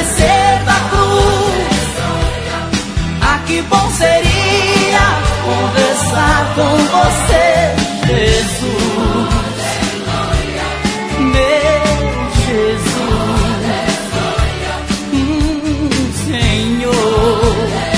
descer da cruz. Ah, que bom seria conversar com você, Jesus, meu Jesus, Senhor,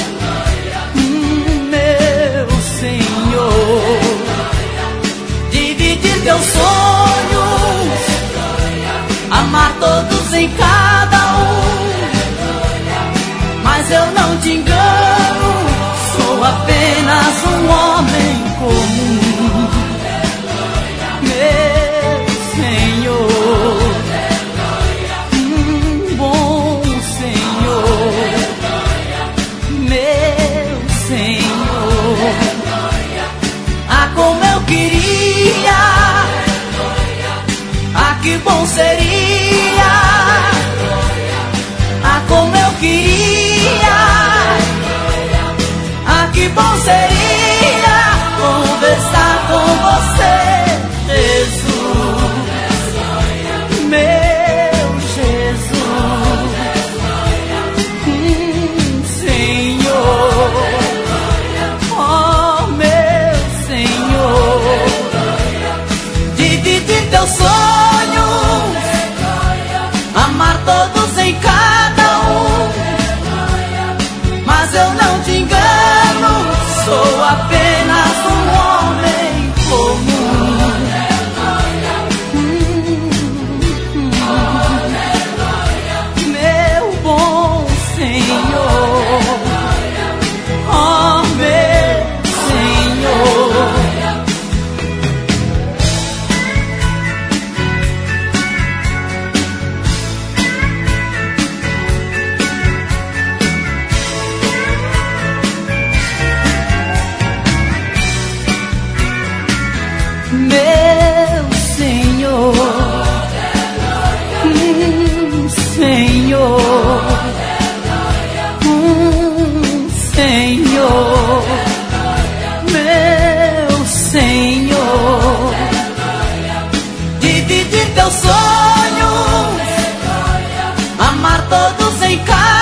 meu Senhor. Dividir teus sonhos, amar todos em cada um. Mas eu não te engano, sou apenas um homem comum. Meu Senhor, bom Senhor, meu Senhor. Ah, como eu queria, ah, que bom seria, ah, como eu queria, ah, que bom seria conversar com você, Jesus, meu Jesus, Senhor, oh meu Senhor. Dividir teus sonhos, amar todos em cada um. Mas eu não te engano, sou apenas um homem comum. Meu bom Senhor, oh meu Senhor. Meu Senhor, Senhor, Senhor, meu Senhor. Dividir teus sonhos, amar todos em casa.